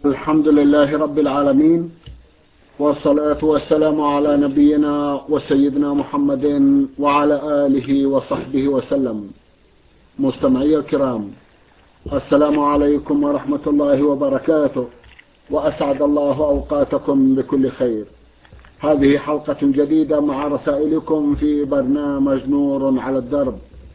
الحمد لله رب العالمين، والصلاة والسلام على نبينا وسيدنا محمد وعلى آله وصحبه وسلم. مستمعي الكرام، السلام عليكم ورحمة الله وبركاته، وأسعد الله أوقاتكم بكل خير. هذه حلقة جديدة مع رسائلكم في برنامج نور على الدرب.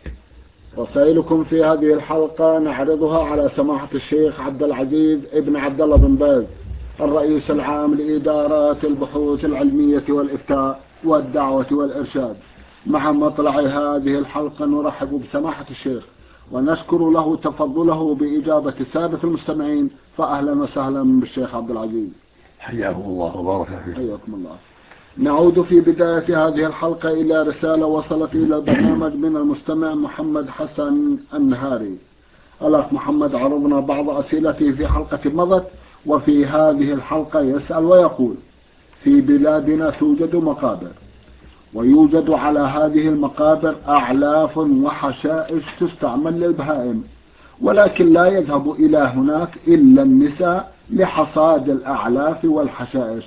رسائلكم في هذه الحلقة نعرضها على سماحة الشيخ عبد العزيز ابن عبد الله بن باز، الرئيس العام لإدارات البحوث العلمية والإفتاء والدعوة والإرشاد. مع مطلع هذه الحلقة نرحب بسماحة الشيخ ونشكر له تفضله بإجابة السادة المستمعين، فأهلا وسهلا بالشيخ عبد العزيز. حياكم الله وبارك فيكم. حياكم الله. نعود في بداية هذه الحلقة إلى رسالة وصلت إلى البرنامج من المستمع محمد حسن النهاري. الأخ محمد عرضنا بعض أسئلته في حلقة مضت، وفي هذه الحلقة يسأل ويقول: في بلادنا توجد مقابر، ويوجد على هذه المقابر أعلاف وحشائش تستعمل للبهائم، ولكن لا يذهب إلى هناك إلا النساء لحصاد الأعلاف والحشائش،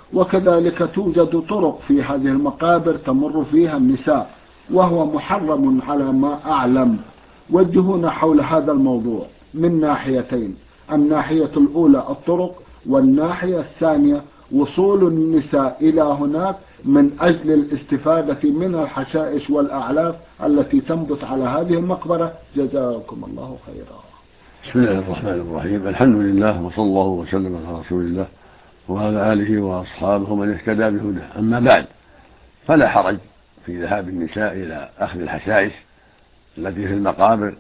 وكذلك توجد طرق في هذه المقابر تمر فيها النساء، وهو محرم على ما أعلم. وجهونا حول هذا الموضوع من ناحيتين: الناحية الأولى الطرق، والناحية الثانية وصول النساء إلى هناك من أجل الاستفادة من الحشائش والأعلاف التي تنبت على هذه المقبرة. جزاكم الله خيرا. بسم الله الرحمن الرحيم. الحمد لله، وصلى الله وسلم على رسول الله وعلى آله وأصحابه من اهتدى بهداه. أما بعد، فلا حرج في ذهاب النساء إلى أخذ الحشائش التي في المقابر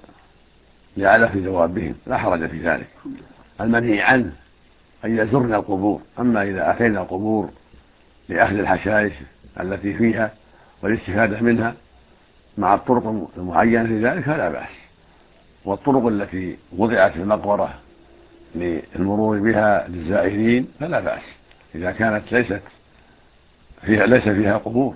لعلف ذوابهم، لا حرج في ذلك. المنهي عنه أن يزرن القبور، أما إذا أتينا القبور لأخذ الحشائش التي فيها والاستفادة منها مع الطرق المعينة لذلك فلا بأس. والطرق التي وضعت في المقبرة للمرور بها للزائرين فلا بأس إذا كانت ليس فيها قبور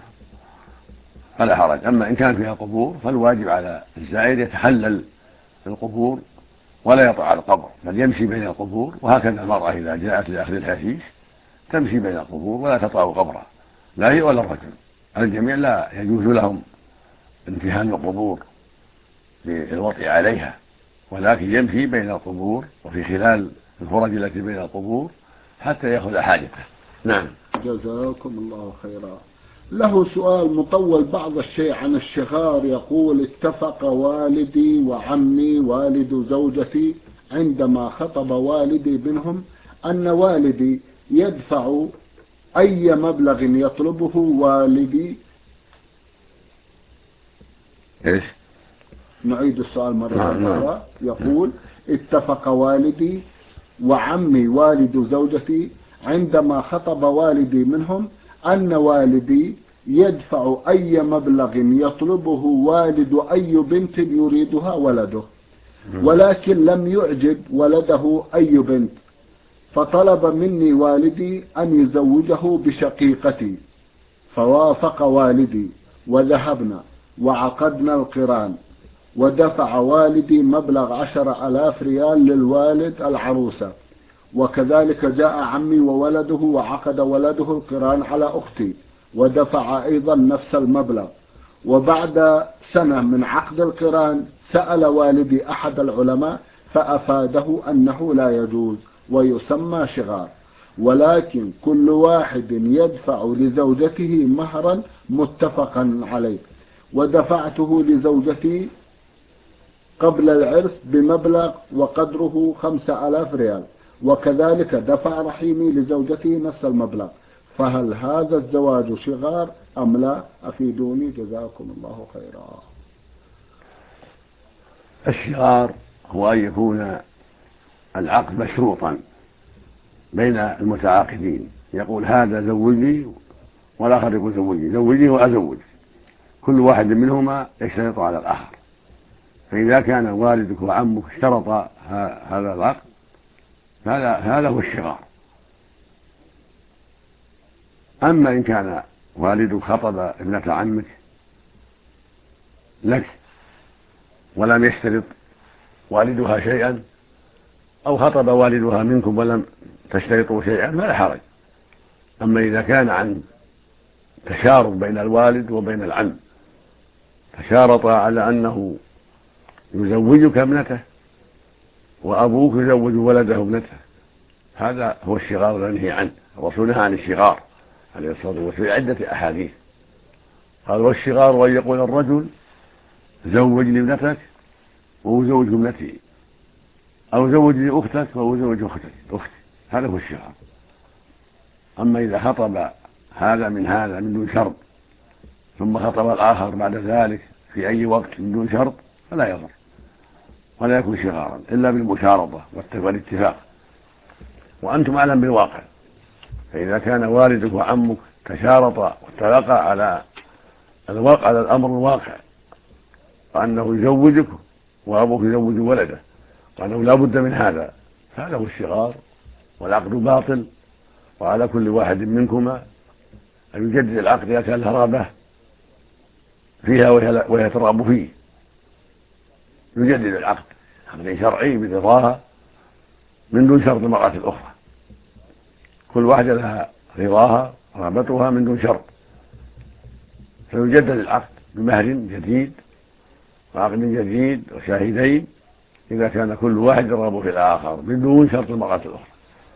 فلا حرج. أما إن كان فيها قبور فالواجب على الزائر يتحلل في القبور ولا يطع القبر، بل يمشي بين القبور. وهكذا المرأة إذا جاءت لأخذ الحشيش تمشي بين القبور ولا تطع قبرها، لا هي ولا الرجل. الجميع لا يجوز لهم امتهان القبور بالوطء عليها، ولكن يمشي بين القبور وفي خلال الفرج التي بين القبور حتى يأخذ حاجته. نعم. جزاكم الله خيرا. له سؤال مطول بعض الشيء عن الشغار، يقول: اتفق والدي وعمي والد زوجتي عندما خطب والدي بينهم أن والدي يدفع أي مبلغ يطلبه والدي. إيش؟ نعيد السؤال مرة أخرى. يقول: اتفق والدي وعمي والد زوجتي عندما خطب والدي منهم أن والدي يدفع أي مبلغ يطلبه والد أي بنت يريدها ولده، ولكن لم يعجب ولده أي بنت، فطلب مني والدي أن يزوجه بشقيقتي، فوافق والدي وذهبنا وعقدنا القران، ودفع والدي مبلغ 10,000 ريال للوالد العروسة، وكذلك جاء عمي وولده وعقد ولده القران على أختي ودفع أيضا نفس المبلغ. وبعد سنة من عقد القران سأل والدي أحد العلماء فأفاده أنه لا يجوز ويسمى شغار، ولكن كل واحد يدفع لزوجته مهرا متفقا عليه، ودفعته لزوجتي قبل العرس بمبلغ وقدره 5,000 ريال، وكذلك دفع رحيمي لزوجته نفس المبلغ، فهل هذا الزواج شغار أم لا؟ أفيدوني جزاكم الله خيرا. الشغار هو أن يكون العقد مشروطا بين المتعاقدين، يقول هذا زوجني والآخر يقول زوجني وأزوج، كل واحد منهما يشترط على الآخر. فإذا كان والدك وعمك اشترط هذا العقد هذا هو الشغار. أما إن كان والدك خطب ابنة عمك لك ولم يشترط والدها شيئا، أو خطب والدها منكم ولم تشترطوا شيئا فلا حرج. أما إذا كان عن تشارط بين الوالد وبين العم، تشارط على أنه يزوجك ابنته وأبوك يزوج ولده ابنته، هذا هو الشغار المنهي عنه. الرسول نهى عن الشغار عليه الصلاة والسلام في عدة أحاديث، قال: والشغار أن يقول الرجل زوج لي ابنتك وأزوج ابنتي، أو زوج لي أختك وأزوج أختي، هذا هو الشغار. أما إذا خطب هذا من دون شرط ثم خطب الآخر بعد ذلك في أي وقت من دون شرط فلا يضر ولا يكون شغارا إلا بالمشارطة والاتفاق، وأنتم أعلم بالواقع. فإذا كان والدك وعمك تشارطا واتفقا على الأمر الواقع وأنه يزوجك وأبوك يزوج ولده وأنه لا بد من هذا، فهذا هو الشغار والعقد باطل. وعلى كل واحد منكما أن يجدد العقد إذا كان له رغبة فيها وهي ترغب فيه، يجدد العقد عقد شرعي برضاها من دون شرط المرأة الأخرى، كل واحدة لها رضاها رغبتها من دون شرط، فيجدد العقد بمهر جديد وعقد جديد وشاهدين إذا كان كل واحد يرغب في الآخر من دون شرط المرأة الأخرى.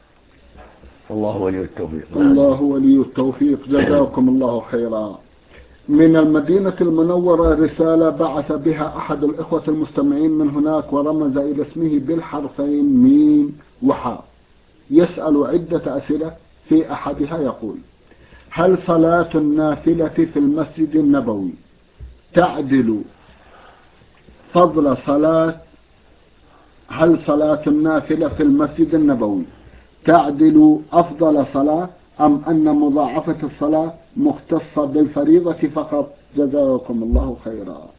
والله ولي التوفيق. الله ولي التوفيق، جزاكم الله خيرا. من المدينة المنورة رسالة بعث بها أحد الإخوة المستمعين من هناك ورمز إلى اسمه بالحرفين ميم وحاء، يسأل عدة أسئلة. في أحدها يقول: هل صلاة النافلة في المسجد النبوي تعدل فضل صلاة هل صلاة النافلة في المسجد النبوي تعدل أفضل صلاة، أم أن مضاعفة الصلاة مختصة بالفريضة فقط؟ جزاكم الله خيرا.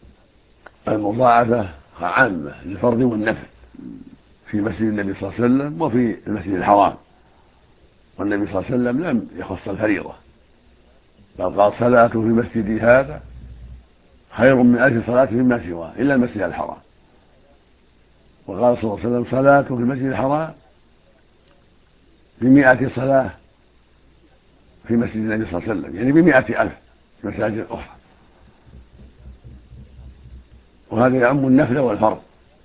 المضاعفة عامة للفرض والنفل في مسجد النبي صلى الله عليه وسلم وفي المسجد الحرام، والنبي صلى الله عليه وسلم لم يخص الفريضة، بل قال: صلاة في مسجدي هذا خير من 1000 صلاة فيما سواه إلا المسجد الحرام. وقال صلى الله عليه وسلم: صلاة في المسجد الحرام ب100 صلاة في مسجد النبي صلى الله عليه وسلم، يعني ب100,000 مساجد أخرى. وهذا يعم النفل والفرض،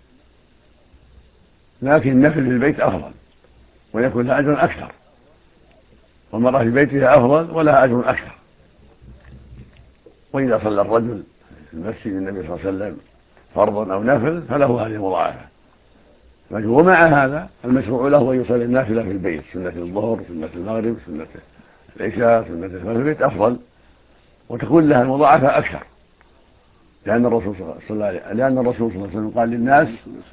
لكن النفل في البيت أفضل ويكون لها أجر أكثر، والمرأة في بيتها أفضل ولها أجر أكثر. وإذا صلى الرجل في مسجد النبي صلى الله عليه وسلم فرضا أو نفل فله هذه المضاعفة. ومع هذا المشروع له أن يصلي النافلة في البيت، سنة الظهر، سنة المغرب، سنة العشاء، سنة الفجر في البيت أفضل، وتكون لها المضاعفة أكثر، لأن الرسول صلى الله عليه وسلم قال للناس: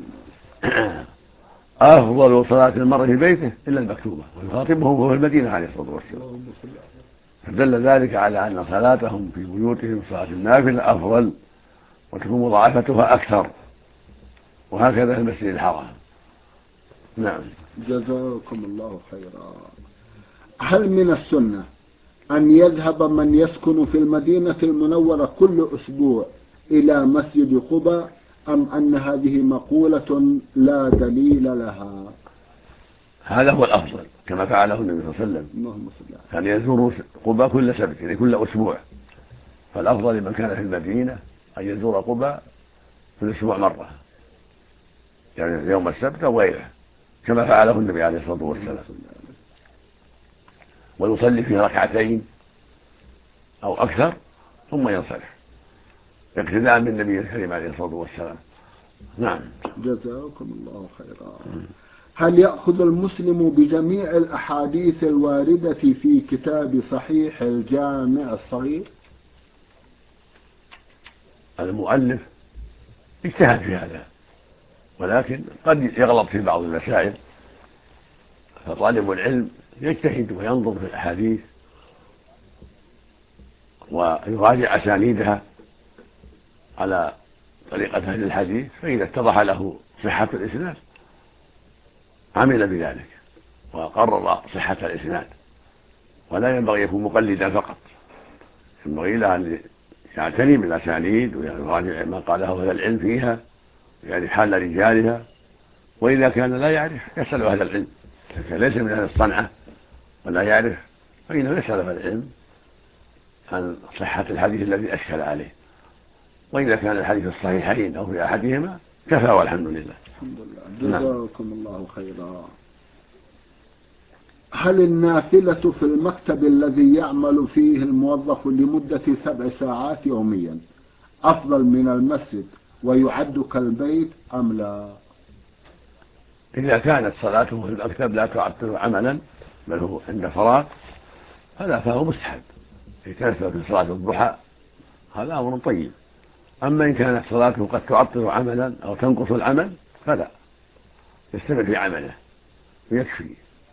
أفضل صلاة المرء في بيته إلا المكتوبة، ويخاطبهم وهو في المدينة عليه الصلاة والسلام. فدل ذلك على أن صلاتهم في بيوتهم صلاة النافلة أفضل وتكون مضاعفتها أكثر، وهكذا في المسجد الحرام. نعم. جزاكم الله خيرا. هل من السنة أن يذهب من يسكن في المدينة المنورة كل أسبوع إلى مسجد قباء، أم أن هذه مقولة لا دليل لها؟ هذا هو الأفضل كما فعله النبي صلى الله عليه وسلم، كان يزور قباء كل سبت، يعني كل أسبوع. فالأفضل لمن كان في المدينة أن يزور قباء في الأسبوع مرة، يعني يوم السبت أو غيره، كما فعله النبي عليه الصلاة والسلام، ويصلي فيه ركعتين أو أكثر ثم ينصرف اقتداء بالنبي الكريم عليه الصلاة والسلام. نعم. جزاكم الله خيرا. هل يأخذ المسلم بجميع الأحاديث الواردة في كتاب صحيح الجامع الصغير؟ المؤلف اجتهد في هذا، ولكن قد يغلط في بعض المسائل، فطالب العلم يجتهد وينظر في الأحاديث ويراجع أسانيدها على طريقة أهل الحديث، فإذا اتضح له صحة الإسناد عمل بذلك وقرر صحة الإسناد، ولا ينبغي يكون مقلدا فقط، ينبغي له أن يعتني بالأسانيد ويراجع ما قاله أهل العلم فيها، يعني حال رجالها، وإذا كان لا يعرف يسأل أهل العلم ليس من أهل الصنعة ولا يعرف فإنه يسأل أهل العلم عن صحة الحديث الذي أشكل عليه، وإذا كان الحديث الصحيحين أو في أحدهما كفى والحمد لله. الحمد لله. جزاكم الله خيرا. هل النافلة في المكتب الذي يعمل فيه الموظف لمدة 7 ساعات يوميا أفضل من المسجد ويعد كالبيت أم لا؟ إذا كانت صلاته في المكتب لا تعطل عملا بل هو عند فراغ فهو مستحب. إذا كانت في صلاة الضحى هذا أمر طيب. أما إن كانت صلاته قد تعطل عملا أو تنقص العمل فلا، يستمر في عمله ويكفي.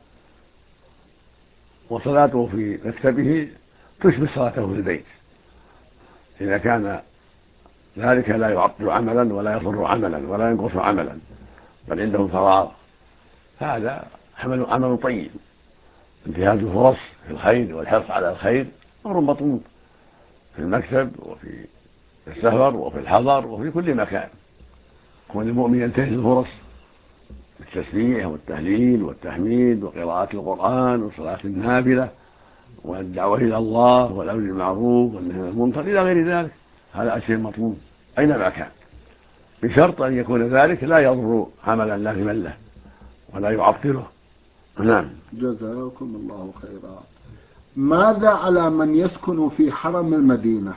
وصلاته في مكتبه تشبه صلاته في البيت إذا كان ذلك لا يعطل عملا ولا يضر عملا ولا ينقص عملا بل عنده فراغ، فهذا عمل طيب. انتهاز الفرص في الخير والحرص على الخير أمر مطلوب في المكتب وفي السفر وفي الحضر وفي كل مكان. كون المؤمن ينتهز الفرص بالتسبيح والتهليل والتحميد وقراءة القرآن وصلاة النافلة والدعوة إلى الله والأمر بالمعروف والنهي عن المنكر إلى غير ذلك، هذا شيء مطلوب أينما كان، بشرط أن يكون ذلك لا يضر عملا لازما له ولا يعطله. نعم. جزاكم الله خيرا. ماذا على من يسكن في حرم المدينة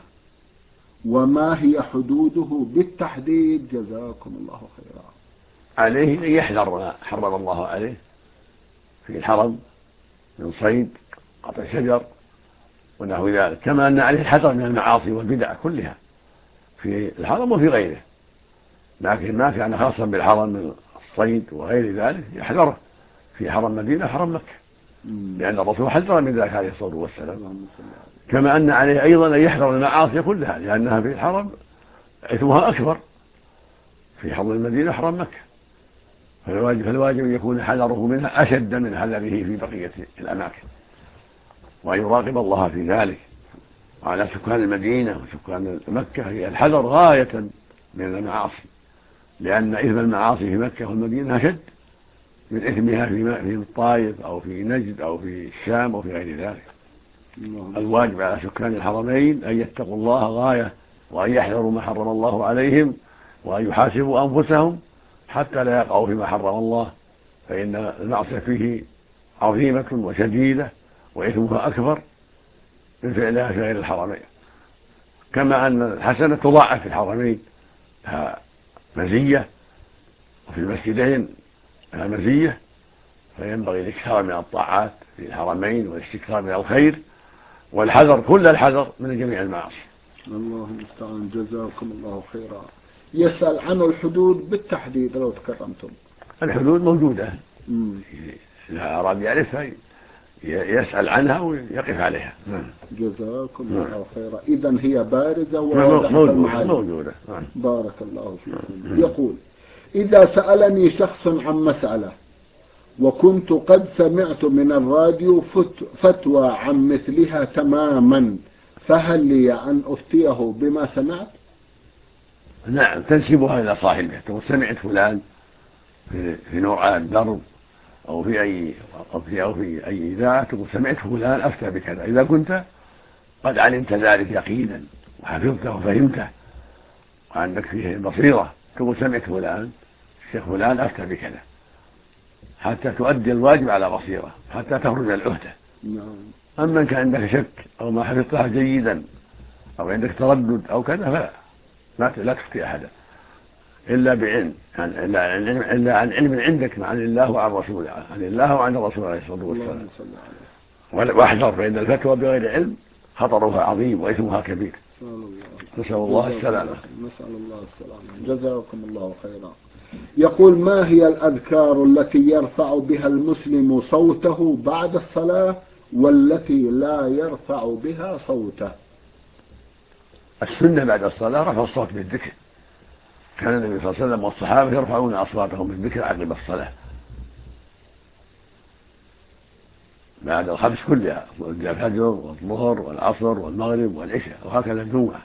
وما هي حدوده بالتحديد؟ جزاكم الله خيرا. عليه أن يحذر ما حرم الله عليه في الحرم من صيد قطع شجر ونحو ذلك، كما أن عليه الحذر من المعاصي والبدع كلها في الحرم وفي غيره، لكن ما كان خاصا بالحرم من الصيد وغير ذلك يحذره في حرم مدينة حرم مكة، لأن الرسول حذر من ذلك عليه الصلاة والسلام. كما أن عليه أيضا أن يحذر المعاصي كلها لأنها في الحرم إثمها أكبر في حرم المدينة حرم مكة، فالواجب أن يكون حذره منها أشد من حذره في بقية الأماكن، وأن يراقب الله في ذلك. وعلى سكان المدينة وسكان مكة هي الحذر غاية من المعاصي، لأن إثم المعاصي في مكة والمدينة أشد من إثمها في الطائف أو في نجد أو في الشام أو في غير ذلك. الواجب على سكان الحرمين أن يتقوا الله غاية وأن يحذروا ما حرم الله عليهم وأن يحاسبوا أنفسهم حتى لا يقعوا فيما حرم الله، فإن المعصية فيه عظيمة وشديدة وإثمها أكبر من فعلها في غير الحرمين. كما أن الحسنة تضاعف في الحرمين لها مزية وفي المسجدين لها مزية، فينبغي الاكثار من الطاعات في الحرمين والاستكثار من الخير والحذر كل الحذر من جميع المعاصي. الله المستعان. جزاكم الله خيرا. يسأل عن الحدود بالتحديد لو تكرمتم. الحدود موجودة، إذا أراد يعرفها يسأل عنها ويقف عليها. جزاكم الله خيرا. إذن هي بارزة وواضحة المعاني. موجودة. بارك الله فيكم. يقول: إذا سألني شخص عن مسألة وكنت قد سمعت من الراديو فتوى عن مثلها تماما، فهل لي أن أفتيه بما سمعت؟ نعم، تنسبها إلى صاحبه، تقول سمعت فلان في نوع الدرب أو في أي إذاعة، تقول سمعت فلان أفتى بكذا. إذا كنت قد علمت ذلك يقينا وحفظته وفهمته وعندك فيه بصيرة، تقول سمعت فلان الشيخ فلان أفتى بكذا، حتى تؤدي الواجب على بصيرة حتى تخرج من العهدة. أما إن كان عندك شك أو ما حفظتها جيدا أو عندك تردد أو كذا لا تفتي أحدا إلا بعلم، إلا عن علم عندك عن الله وعن رسوله، عن الله وعن الرسول عليه الصلاة والسلام. واحذر، فإن الفتوى بغير علم خطرها عظيم وإثمها كبير. نسأل الله السلامة. نسأل الله السلامة. جزاكم الله خيرا. يقول: ما هي الأذكار التي يرفع بها المسلم صوته بعد الصلاة والتي لا يرفع بها صوته؟ السنة بعد الصلاة رفع الصوت بالذكر، كان النبي صلى الله عليه وسلم والصحابة يرفعون أصواتهم بالذكر عقب الصلاة بعد الخمس كلها، الفجر والظهر والعصر والمغرب والعشاء، وهكذا الجمعة.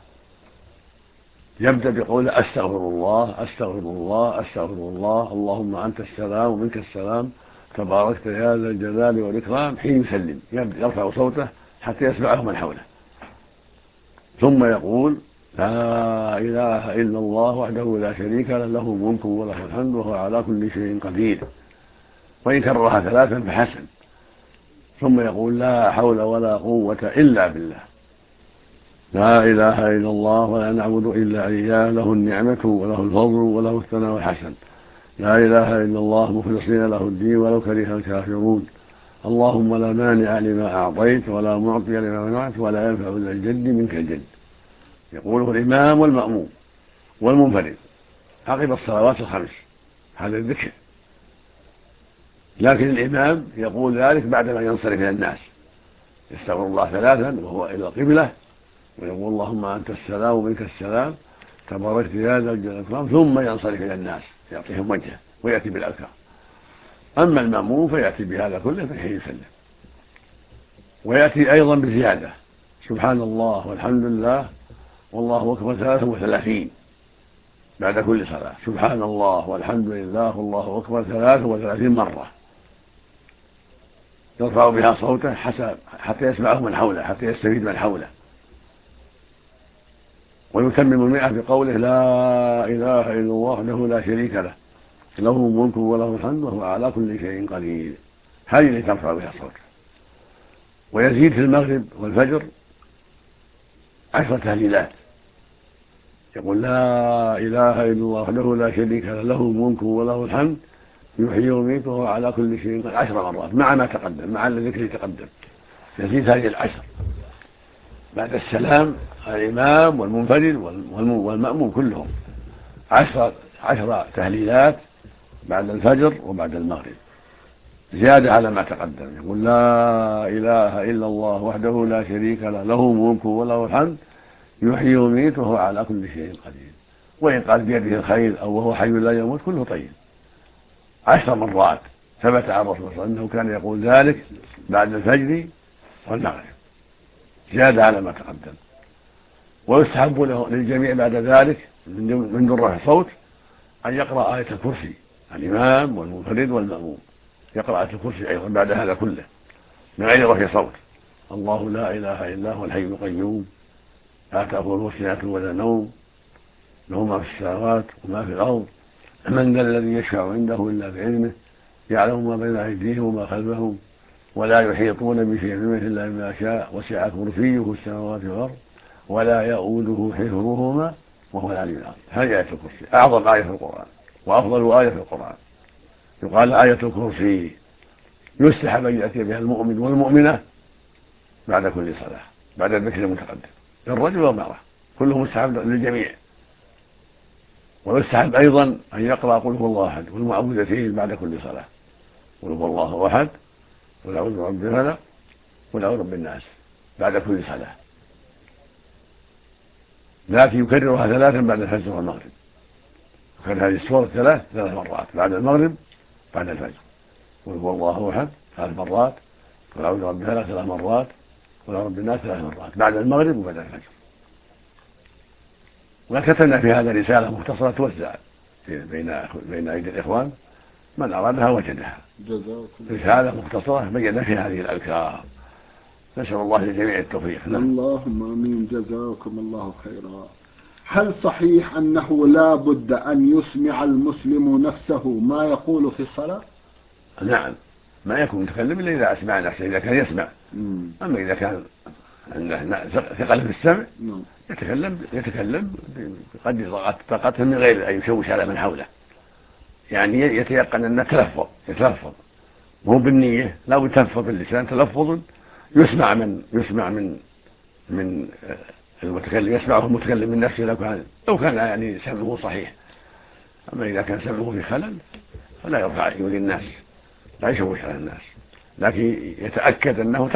يبدأ بقول أستغفر الله أستغفر الله أستغفر الله، اللهم أنت السلام ومنك السلام تباركت يا ذا الجلال والإكرام حين يسلم، يرفع صوته حتى يسمعه من حوله، ثم يقول لا إله إلا الله وحده لا شريك له، له الملك وله الحمد وهو على كل شيء قدير، وإن كررها 3 فحسن، ثم يقول لا حول ولا قوة إلا بالله، لا إله إلا الله ولا نعبد إلا إياه، له النعمة وله الفضل وله الثناء الحسن، لا إله إلا الله مخلصين له الدين ولو كره الكافرون، اللهم لا مانع لما أعطيت ولا معطي لما منعت ولا ينفع ذا الجد منك الجد. يقوله الإمام والمأموم والمنفرد عقب الصلوات ال5، هذا الذكر، لكن الإمام يقول ذلك بعدما ينصرف إلى الناس، يستغفر الله 3 وهو إلى القبلة، ويقول اللهم أنت السلام ومنك السلام تباركت يا ذا الجلال والإكرام، ثم ينصرف إلى الناس يعطيهم وجهه ويأتي بالأذكار. أما المأموم فيأتي بهذا كله في حين يسلم، ويأتي أيضا بزيادة سبحان الله والحمد لله والله أكبر 33 بعد كل صلاة، سبحان الله والحمد لله والله أكبر 33 مرة، يرفع بها صوته حتى يسمعه من حوله، حتى يستفيد من حوله، ويتمم 100 بقوله لا إله إلا الله وحده لا شريك له، له الملك وله الحمد وهو على كل شيء قدير، هذه التي ترفع بها صوته. ويزيد في المغرب والفجر 10 تهليلات، يقول لا إله إلا الله وحده لا شريك له، له الملك وله الحمد يحيي ويميت وهو على كل شيء قدير 10 مرات مع ما تقدم، مع الذكر تقدم، يزيد هذه 10 بعد السلام الإمام والمنفرد والمأموم كلهم 10 تهليلات بعد الفجر وبعد المغرب زيادة على ما تقدم، يقول لا إله إلا الله وحده لا شريك له، له الملك وله الحمد يحيي ويميت وهو على كل شيء قدير، وإن قال بيده الخير أو وهو حي لا يموت كله طيب. 10 مرات ثبت عن الرسول صلى الله عليه وسلم أنه كان يقول ذلك بعد الفجر والمغرب زيادة على ما تقدم. ويستحب للجميع بعد ذلك من رفع الصوت أن يقرأ آية الكرسي، الإمام والمنفرد والمأموم يقرأ آية الكرسي أيضا بعد هذا كله من غير رفع صوت، الله لا إله إلا هو الحي القيوم لا تأخذه سنة ولا نوم له ما في السماوات وما في الأرض، من ذا الذي يشفع عنده إلا بإذنه، يعلم ما بين أيديهم وما خلفهم ولا يحيطون بشيء من علمه إلا بما شاء، وسع كرسيه السماوات والأرض ولا يؤوده حفظهما وهو العلي العظيم. هذه آية الكرسي أعظم آية في القرآن وأفضل آية في القرآن، يقال آية الكرسي. يستحب أن يأتي بها المؤمن والمؤمنة بعد كل صلاة بعد الذكر المتقدم، للرجل والمرأة كله مستحب للجميع. ويستحب أيضا أن يقرأ قل هو الله أحد والمعوذتين بعد كل صلاة، قل هو الله أحد قل أعوذ برب الفلق قل أعوذ برب الناس بعد كل صلاة، لكن يكررها 3 بعد الفجر والمغرب، يكرر هذه السورة 3 مرات بعد المغرب بعد الفجر، قل هو الله أحد 3 مرات، قل أعوذ برب الفلق 3 مرات، قل أعوذ برب الناس 3 مرات بعد المغرب وبعد الفجر. وكتبنا في هذا رسالة مختصرة توزع بين أيدي الإخوان، من أرادها وجدها، رسالة مختصرة بين في هذه الأذكار، نسأل الله للجميع التوفيق. اللهم آمين، جزاكم الله خيرا. هل صحيح أنه لا بد أن يسمع المسلم نفسه ما يقول في الصلاة؟ نعم، ما يكون متكلم إلا إذا أسمع نفسه، إذا كان يسمع. أما إذا كان عنده ثقل في السمع يتكلم بقدر طاقته من غير أن يشوش على من حوله، يعني يتيقن أنه يتلفظ مو بالنية، لا يتلفظ اللسان تلفظ يسمع من المتكلم، يسمعه المتكلم من نفسه لو كان يعني سمعه صحيح. أما إذا كان سمعه في خلل فلا يرفع يؤذي الناس، لا يشوش على الناس، لكن يتأكد أنه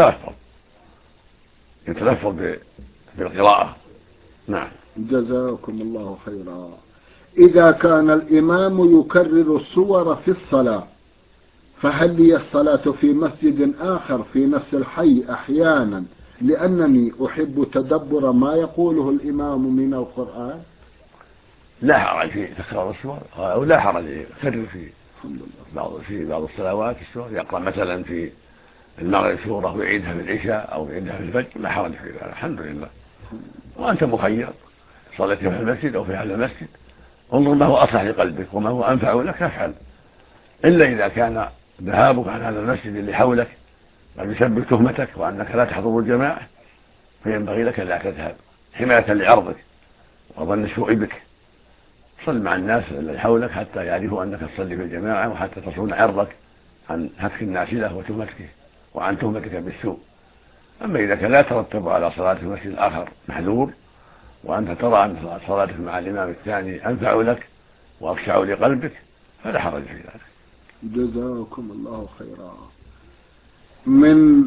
يتلفظ بالقراءة. نعم. جزاكم الله خيرا. إذا كان الإمام يكرر السور في الصلاة، فهل لي الصلاة في مسجد آخر في نفس الحي أحيانا لأنني أحب تدبر ما يقوله الإمام من القرآن؟ لا حرج في تكرار السور، أو لا حرج يكرر في الحمد لله. في بعض الصلوات السور يقرأ مثلا في المغرب سورة ويعيدها في العشاء أو يعيدها في الفجر، لا حرج في ذلك، الحمد لله. وأنت مخير، صليت في المسجد أو في هذا المسجد، انظر ما هو أصلح لقلبك وما هو أنفع لك تفعل. إلا إذا كان ذهابك عن هذا المسجد اللي حولك قد يسبب تهمتك وأنك لا تحضر الجماعة، فينبغي لك لا تذهب حماية لعرضك وظن السوء بك. صل مع الناس الذي حولك حتى يعرفوا أنك تصلي في الجماعة، وحتى تصون عرضك عن هتك النافلة وتهمتك وعن تهمتك بالسوء. أما إذا كان لا ترتب على صلاة في مسجد آخر محذور، وأنت ترى أن صلاتك مع الإمام الثاني أنفع لك وأخشع لقلبك، فلا حرج في ذلك. جزاكم الله خيرا. من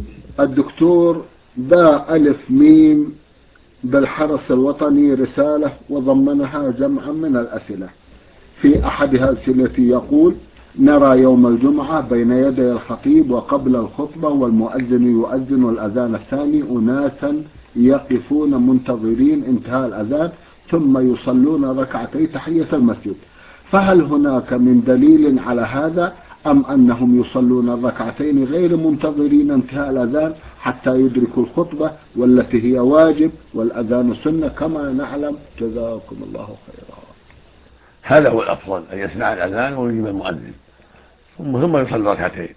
الدكتور باء ألف ميم بالحرس الوطني رسالة وضمنها جمعا من الأسئلة. في أحدها أسئلتي يقول: نرى يوم الجمعة بين يدي الخطيب وقبل الخطبة والمؤذن يؤذن الأذان الثاني أناسا يقفون منتظرين انتهاء الأذان ثم يصلون ركعتي تحية المسجد، فهل هناك من دليل على هذا أم أنهم يصلون الركعتين غير منتظرين انتهاء الأذان حتى يدركوا الخطبة والتي هي واجب والأذان سنة كما نعلم؟ جزاكم الله خيرا. هذا هو الأفضل، أن يسمع الأذان ويجيب المؤذن ثم يصلي ركعتين،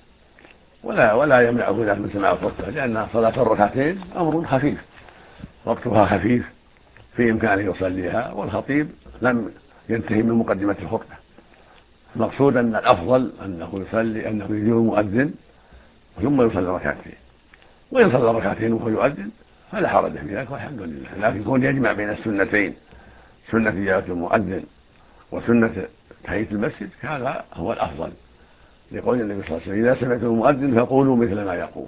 ولا يمنعه ذلك من سماع الخطبة، لأن صلاة الركعتين أمر خفيف وقتها خفيف في إمكانه يصليها، والخطيب لم ينتهي من مقدمة الخطبة. المقصود أن الأفضل أنه يجيب المؤذن ثم يصلي ركعتين، وإن صلى ركعتين وهو يؤذن فلا حرج في ذلك والحمد لله. لكن يكون يجمع بين السنتين، سنة إجابة المؤذن وسنة تحية المسجد، هذا هو الأفضل، لقول النبي صلى الله عليه وسلم: إذا سمعتم المؤذن فقولوا مثل ما يقول.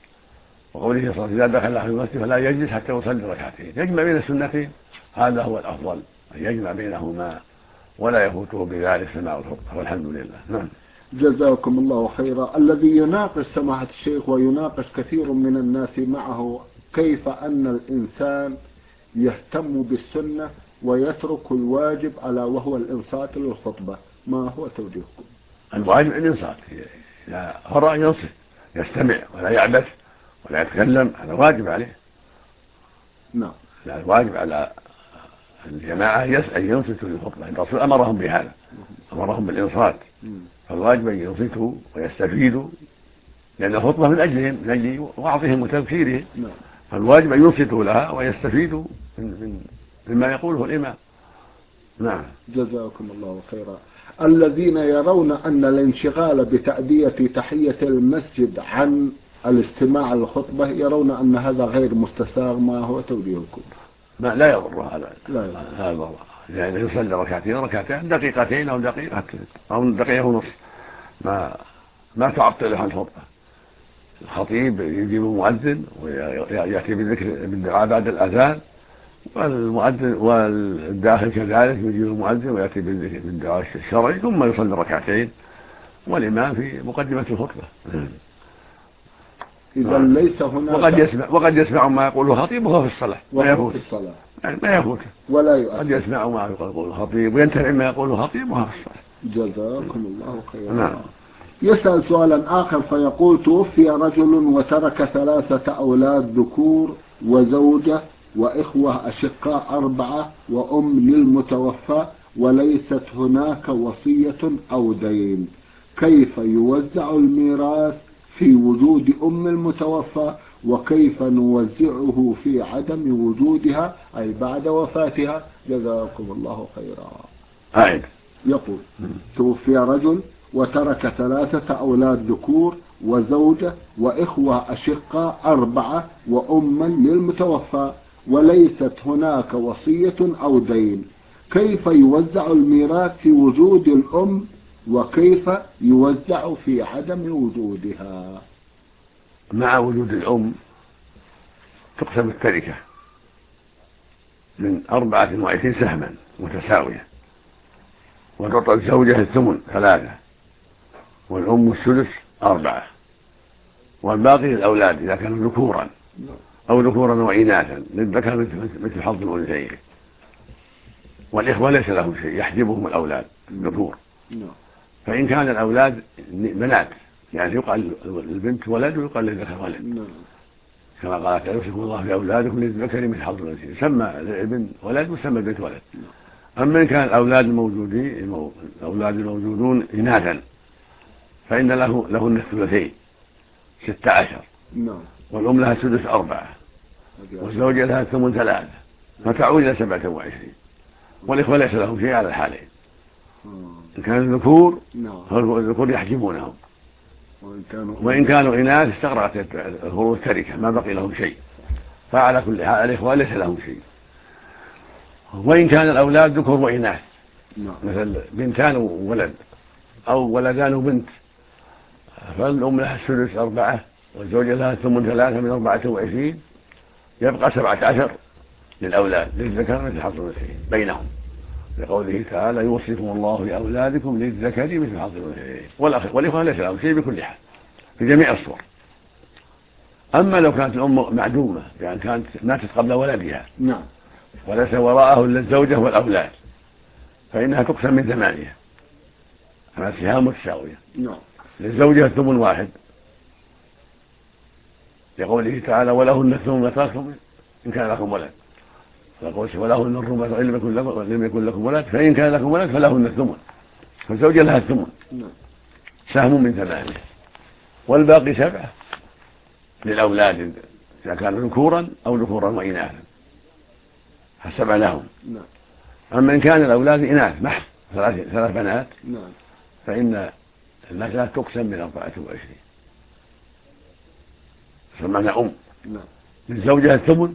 وقوله صلى الله عليه وسلم: إذا دخل أحد المسجد فلا يجلس حتى يصلي ركعتين. يجمع بين السنتين، هذا هو الأفضل، أن يجمع بينهما ولا يفوته بذلك سماع الخطبة، والحمد لله. نعم. جزاكم الله خيرا. الذي يناقش سماحة الشيخ ويناقش كثير من الناس معه: كيف أن الإنسان يهتم بالسنة ويترك الواجب ألا وهو الإنصات للخطبة؟ ما هو توجيهكم؟ الواجب الإنصات، إذا فرأ ينصت يستمع ولا يعبث ولا يتكلم، هذا واجب عليه. نعم. الواجب على الجماعة أن ينصتوا للخطبة، الرسول أمرهم بهذا، أمرهم بالإنصات، فالواجب أن ينصتوا ويستفيدوا، لأن الخطبة من أجلهم، من أجل وعظهم وتذكيرهم، فالواجب أن ينصتوا لها ويستفيدوا مما يقوله الإمام. نعم. جزاكم الله خيرا. الذين يرون أن الانشغال بتأدية تحية المسجد عن الاستماع للخطبة يرون أن هذا غير مستساغ، ما هو توجيهكم؟ لا يضر هذا، لا يضر، يعني يصلي ركعتين دقيقتين أو دقيقة أو دقيقة ونصف، ما تعطل عن الخطبة. الخطيب يجيب المؤذن ويأتي بالدعاء بعد الأذان، والمؤذن والداخل كذلك يجيب المؤذن ويأتي بالدعاء الشرعي، ثم يصلي ركعتين والإمام في مقدمة الخطبة. إذا ليس هناك وقد يسمع ما يقوله الخطيب وهو في الصلاة، ما يفوت ولا يؤثر. قد يسمع ما يقوله الخطيب وينتفع ما يقوله الخطيب وهو في الصلاة. جزاكم الله خيرا. نعم. يسأل سؤالا آخر فيقول: توفي رجل وترك 3 أولاد ذكور وزوجة وإخوة أشقاء 4 وأم للمتوفى، وليست هناك وصية أو دين، كيف يوزع الميراث في وجود أم المتوفى، وكيف نوزعه في عدم وجودها أي بعد وفاتها؟ جزاكم الله خيرا. يقول: توفي رجل وترك 3 أولاد ذكور وزوجة وإخوة أشقاء 4 وأما للمتوفى، وليست هناك وصية أو دين، كيف يوزع الميراث في وجود الأم وكيف يوزع في عدم وجودها؟ مع وجود الأم تقسم التركة من 24 سهما متساوية، وتعطى الزوجة الثمن 3 والأم الثلث 4، والباقي للأولاد إذا كانوا ذكورا أو ذكورا وإناثا للذكر مثل حظ الأنثيين، والإخوة ليس لهم شيء يحجبهم الأولاد الذكور، فإن كان الأولاد بنات يعني يقال البنت ولد ويقال للذكر ولد، كما قال تعالى يوصيكم الله في أولادكم للذكر مثل حظ الأنثيين، سمى الابن ولد وسمى البنت ولد. أما إن كان الأولاد الموجودون إناثا فإن لهن الثلثين 16، والأم لها السدس 4، والزوجة لها الثمن 3، فتعود إلى 27، والإخوة ليس لهم شيء على الحالين. إن كانوا ذكور فالذكور يحجبونهم، وإن كانوا إناث استغرقت الفروض التركة ما بقي لهم شيء، فعلى كل حال الإخوة ليس لهم شيء. وإن كان الأولاد ذكور وإناث مثل بنتان وولد أو ولدان وبنت فالأم لها السدس 4 والزوجة لها الثمن 3 من 24، يبقى 17 للأولاد للذكر مثل حظ الأنثيين بينهم، لقوله تعالى يوصيكم الله في أولادكم للذكر مثل حظ الأنثيين، والإخوة ليس لهم شيء بكل حال في جميع الصور. أما لو كانت الأم معدومة يعني كانت ماتت قبل ولدها وليس وراءه إلا الزوجة والأولاد فإنها تقسم من 8 على سهام متساوية. للزوجة الثمن 1 لقوله تعالى ولهن الثمن ما تركتم إن كان لكم ولد، فقلت ولهن الربع إن لم يكن لكم ولد، فإن كان لكم ولد فلهن الثمن، فالزوجة لها الثمن سهم من 8، والباقي 7 للأولاد إذا كانوا ذكورا أو ذكورا وإناثا ف7 لهم. أما إن كان الأولاد إناث محض 3 بنات فإن المسألة تقسم من 24 سمعنا أم. للزوجة الثمن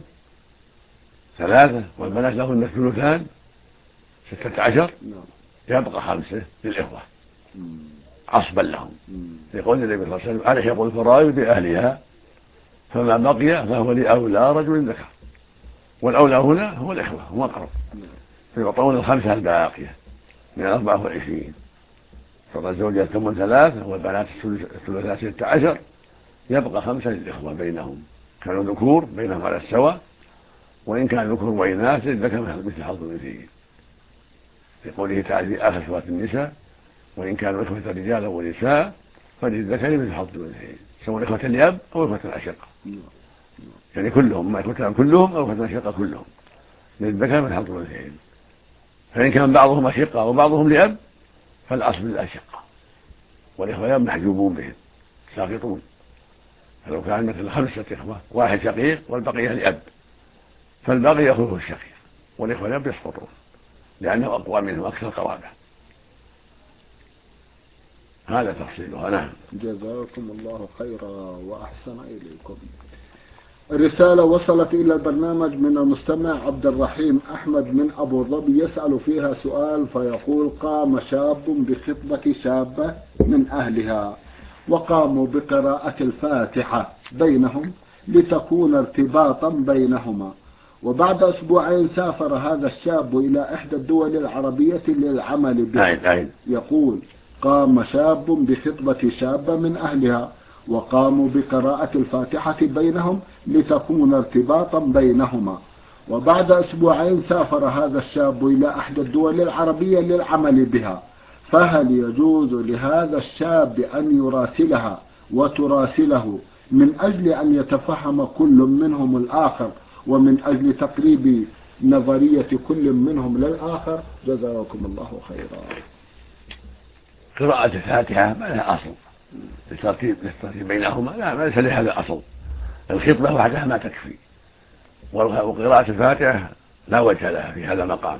3 والبنات لهن الثلثان 16، يبقى 5 للإخوة عصبا لهم، يقول النبي صلى الله عليه وسلم ألحق الفرائض بأهلها فما بقي فهو لأولى رجل ذكر، والأولى هنا هو الإخوة هم أقرب، فيعطون ال5 الباقية من 24. فالزوجة الثمن 3 والبنات الثلثان 16، يبقى 5 للإخوة بينهم، كانوا ذكور بينهم على السواء، وإن كان ذكور وإناث للذكر مثل حظ الأنثيين، في قوله تعالى في آخر سورة النساء وإن كانوا إخوة رجالا ونساء فللذكر مثل حظ الأنثيين، سواء إخوة لأب أو إخوة أشقة، يعني كلهم ما إخوة كلهم أو إخوة أشقة كلهم للذكر مثل حظ الأنثيين. فإن كان بعضهم أشقة وبعضهم لأب فالأصل للأشقة، والإخوة لأب محجوبون بهم ساقطون. فلو كان مثل 5 إخوة 1 شقيق والبقية لأب فالباقي يأخذه الشقيق، والإخوة لأب يسقطون لأنه أقوى منهم أكثر قرابة. هذا تفصيلها. نعم. جزاكم الله خيرا وأحسن إليكم. رسالة وصلت إلى البرنامج من المستمع عبد الرحيم أحمد من أبو ظبي يسأل فيها سؤال فيقول قام شاب بخطبة شابة من أهلها وقاموا بقراءة الفاتحة بينهم لتكون ارتباطا بينهما، وبعد أسبوعين سافر هذا الشاب إلى إحدى الدول العربية للعمل به. يقول قام شاب بخطبة شابة من أهلها وقاموا بقراءة الفاتحة بينهم لتكون ارتباطا بينهما، وبعد أسبوعين سافر هذا الشاب إلى إحدى الدول العربية للعمل بها، فهل يجوز لهذا الشاب أن يراسلها وتراسله من أجل أن يتفهم كل منهم الآخر ومن أجل تقريب نظرية كل منهم للآخر؟ جزاكم الله خيرا. قراءة الفاتحة ما لها أصل للترتيب بينهما، لا ليس لهذا أصل، الخطبة وحدها ما تكفي، وقراءة الفاتحة لا وجه لها في هذا المقام،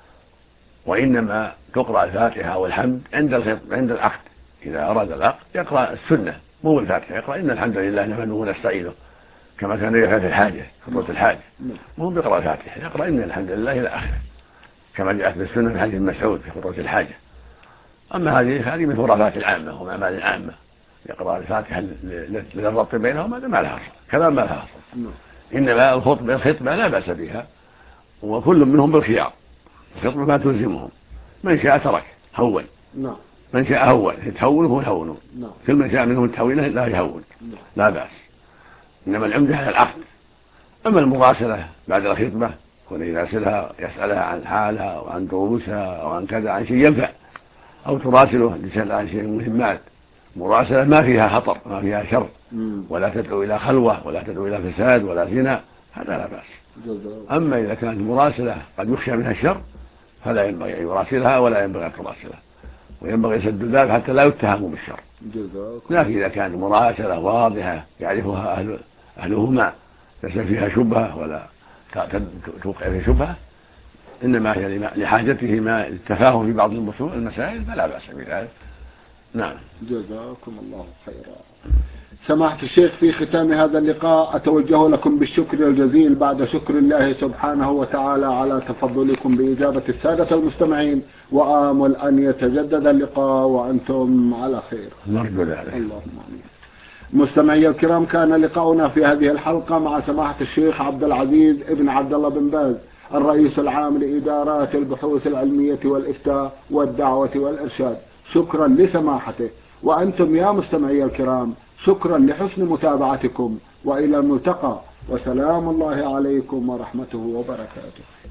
وإنما تقرأ الفاتحة والحمد عند العقد. إذا أراد العقد يقرأ السنة مو الفاتحة، يقرأ إن الحمد لله نحمده ونستعينه كما كان يفعل في الحاجة خطبة الحاجة، مو بيقرأ الفاتحة، يقرأ إن الحمد لله إلى آخره كما جاءت في السنة في حديث ابن مسعود في خطبة الحاجة. أما هذه من خرافات العامة وأعمال العامة، يقرأ الفاتحة للربط بينهم هذا ما لها أصل، كلام ما لها أصل. إنما الخطبة لا بأس بها، وكل منهم بالخيار، الخطبة ما تلزمهم، من شاء ترك هون، من شاء هون يتهونه يهونون، كل من شاء منهم التهوينه لا يهون، لا بأس، إنما العمدة على العقد. أما المراسلة بعد الخطبة كون يراسلها يسألها عن حالها وعن دروسها وعن كذا عن شيء ينفع أو تراسله لتسأل عن شيء مهمات، مراسلة ما فيها خطر ما فيها شر، ولا تدعو إلى خلوة ولا تدعو إلى فساد ولا زنا، هذا لا بأس. أما إذا كانت مراسلة قد يخشى منها الشر فلا ينبغي أن يراسلها ولا ينبغي أن تراسلها، وينبغي سد الباب حتى لا يتهم بالشر. لكن إذا كانت مراسلة واضحة يعرفها أهلهما ليس فيها شبهة ولا توقع فيها شبهة، إنما هي لحاجتهما للتفاهم في بعض المسائل فلا بأس بذلك. نعم. جزاكم الله خيرا. سماحة الشيخ، في ختام هذا اللقاء أتوجه لكم بالشكر الجزيل بعد شكر الله سبحانه وتعالى على تفضلكم بإجابة السادة المستمعين، وآمل أن يتجدد اللقاء وأنتم على خير. نرجو ذلك. اللهم آمين. مستمعي الكرام، كان لقاؤنا في هذه الحلقة مع سماحة الشيخ عبد العزيز ابن عبد الله بن باز، الرئيس العام لإدارات البحوث العلمية والإفتاء والدعوة والإرشاد. شكرا لسماحته، وأنتم يا مستمعي الكرام شكرا لحسن متابعتكم، وإلى الملتقى، وسلام الله عليكم ورحمته وبركاته.